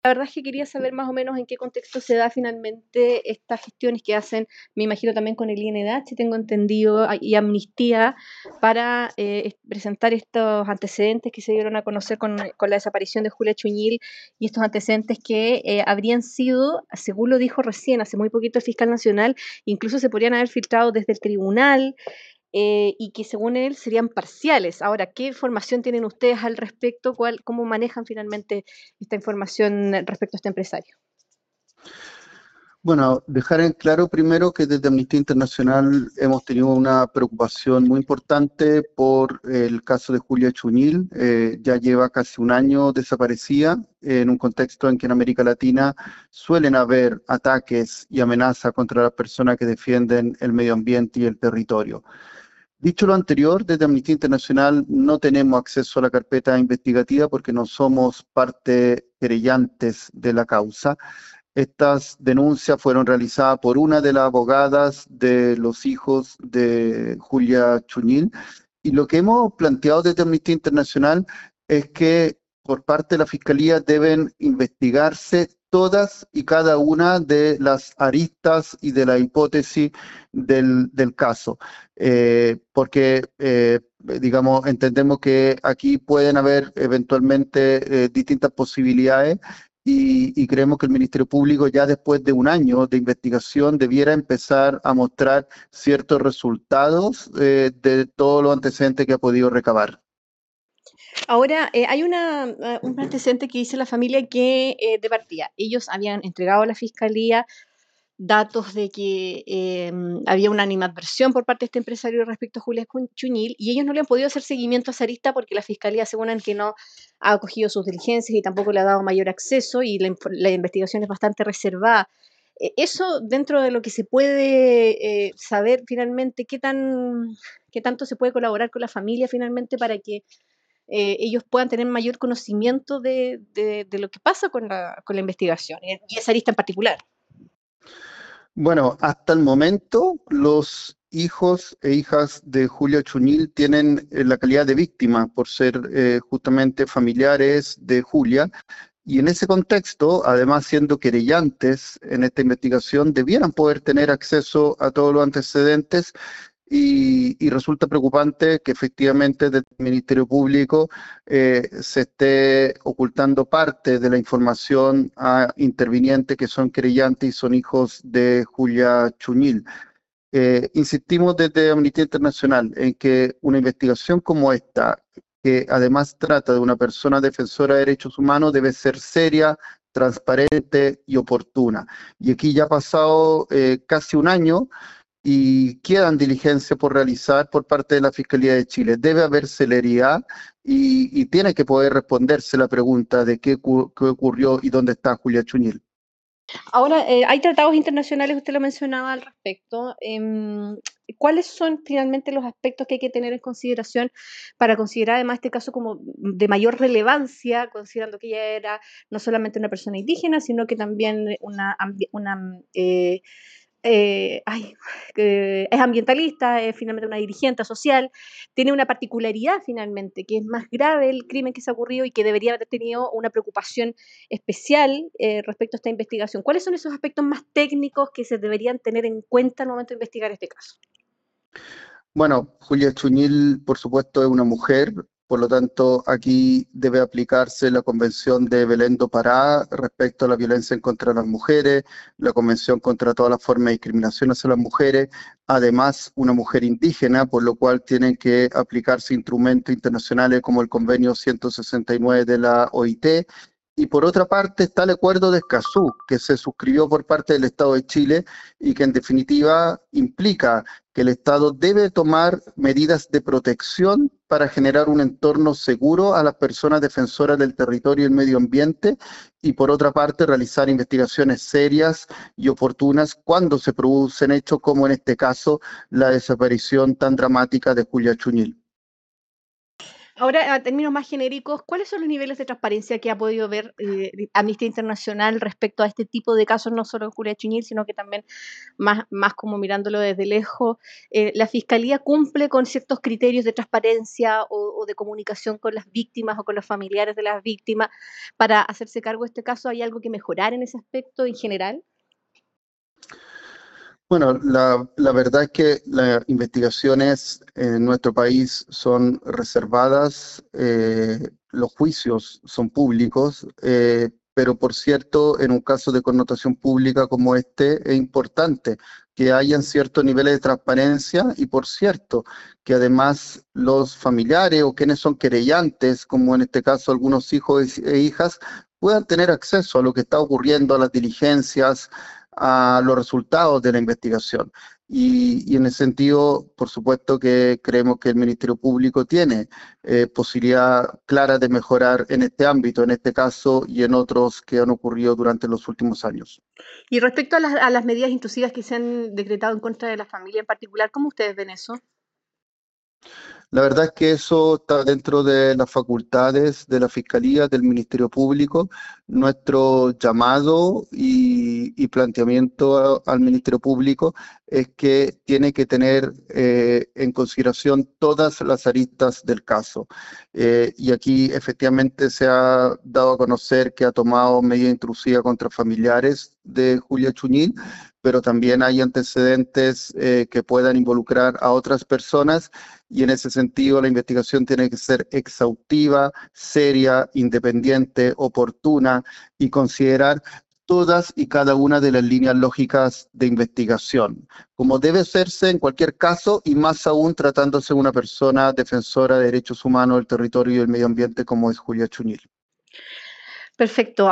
La verdad es que quería saber más o menos en qué contexto se da finalmente estas gestiones que hacen, me imagino también con el INDH, tengo entendido, y Amnistía, para presentar estos antecedentes que se dieron a conocer con la desaparición de Julia Chuñil y estos antecedentes que habrían sido, según lo dijo recién, hace muy poquito el fiscal nacional, incluso se podrían haber filtrado desde el tribunal. Y que según él serían parciales. Ahora, ¿qué información tienen ustedes al respecto? ¿Cómo manejan finalmente esta información respecto a este empresario? Bueno, dejar en claro primero que desde Amnistía Internacional hemos tenido una preocupación muy importante por el caso de Julia Chuñil. Ya lleva casi un año desaparecida en un contexto en que en América Latina suelen haber ataques y amenazas contra las personas que defienden el medio ambiente y el territorio. Dicho lo anterior, desde Amnistía Internacional no tenemos acceso a la carpeta investigativa porque no somos parte querellantes de la causa. Estas denuncias fueron realizadas por una de las abogadas de los hijos de Julia Chuñil y lo que hemos planteado desde Amnistía Internacional es que por parte de la Fiscalía deben investigarse todas y cada una de las aristas y de la hipótesis del caso, porque digamos, entendemos que aquí pueden haber eventualmente distintas posibilidades y creemos que el Ministerio Público ya después de un año de investigación debiera empezar a mostrar ciertos resultados de todos los antecedentes que ha podido recabar. Ahora, hay un antecedente que dice la familia que de partida, ellos habían entregado a la fiscalía datos de que había una animadversión por parte de este empresario respecto a Julia Chuñil y ellos no le han podido hacer seguimiento a esa arista porque la fiscalía aseguran que no ha acogido sus diligencias y tampoco le ha dado mayor acceso y la investigación es bastante reservada. Eso dentro de lo que se puede saber finalmente, qué tanto se puede colaborar con la familia finalmente para que ellos puedan tener mayor conocimiento de lo que pasa con la investigación y esa arista en particular. Bueno, hasta el momento los hijos e hijas de Julia Chuñil tienen la calidad de víctima por ser justamente familiares de Julia. Y en ese contexto, además siendo querellantes en esta investigación, debieran poder tener acceso a todos los antecedentes y resulta preocupante que efectivamente desde el Ministerio Público se esté ocultando parte de la información a intervinientes que son querellantes y son hijos de Julia Chuñil. Insistimos desde Amnistía Internacional en que una investigación como esta, que además trata de una persona defensora de derechos humanos, debe ser seria, transparente y oportuna. Y aquí ya ha pasado casi un año y quedan diligencias por realizar por parte de la Fiscalía de Chile. Debe haber celeridad y tiene que poder responderse la pregunta de qué ocurrió y dónde está Julia Chuñil. Ahora, hay tratados internacionales, usted lo mencionaba al respecto. ¿Cuáles son finalmente los aspectos que hay que tener en consideración para considerar además este caso como de mayor relevancia, considerando que ella era no solamente una persona indígena, sino que también ay, es ambientalista, es finalmente una dirigente social, tiene una particularidad finalmente, que es más grave el crimen que se ha ocurrido y que debería haber tenido una preocupación especial respecto a esta investigación? ¿Cuáles son esos aspectos más técnicos que se deberían tener en cuenta al momento de investigar este caso? Bueno, Julia Chuñil, por supuesto, es una mujer, por lo tanto, aquí debe aplicarse la Convención de Belém do Pará respecto a la violencia en contra de las mujeres, la Convención contra todas las formas de discriminación hacia las mujeres, además una mujer indígena, por lo cual tienen que aplicarse instrumentos internacionales como el Convenio 169 de la OIT. Y por otra parte está el Acuerdo de Escazú, que se suscribió por parte del Estado de Chile y que en definitiva implica que el Estado debe tomar medidas de protección para generar un entorno seguro a las personas defensoras del territorio y el medio ambiente y por otra parte realizar investigaciones serias y oportunas cuando se producen hechos como en este caso la desaparición tan dramática de Julia Chuñil. Ahora, a términos más genéricos, ¿cuáles son los niveles de transparencia que ha podido ver Amnistía Internacional respecto a este tipo de casos, no solo en Julia Chuñil, sino que también más como mirándolo desde lejos? ¿La Fiscalía cumple con ciertos criterios de transparencia o de comunicación con las víctimas o con los familiares de las víctimas para hacerse cargo de este caso? ¿Hay algo que mejorar en ese aspecto en general? Bueno, la verdad es que las investigaciones en nuestro país son reservadas, los juicios son públicos, pero por cierto, en un caso de connotación pública como este, es importante que hayan ciertos niveles de transparencia y por cierto, que además los familiares o quienes son querellantes, como en este caso algunos hijos e hijas, puedan tener acceso a lo que está ocurriendo, a las diligencias, a los resultados de la investigación. Y en ese sentido, por supuesto que creemos que el Ministerio Público tiene posibilidad clara de mejorar en este ámbito, en este caso y en otros que han ocurrido durante los últimos años. Y respecto a las medidas intrusivas que se han decretado en contra de la familia en particular, ¿cómo ustedes ven eso? La verdad es que eso está dentro de las facultades de la Fiscalía, del Ministerio Público. Nuestro llamado y planteamiento al Ministerio Público es que tiene que tener en consideración todas las aristas del caso. Y aquí efectivamente se ha dado a conocer que ha tomado medida intrusiva contra familiares de Julia Chuñil, pero también hay antecedentes que puedan involucrar a otras personas y en ese sentido la investigación tiene que ser exhaustiva, seria, independiente, oportuna y considerar todas y cada una de las líneas lógicas de investigación, como debe hacerse en cualquier caso y más aún tratándose de una persona defensora de derechos humanos, del territorio y del medio ambiente como es Julia Chuñil. Perfecto.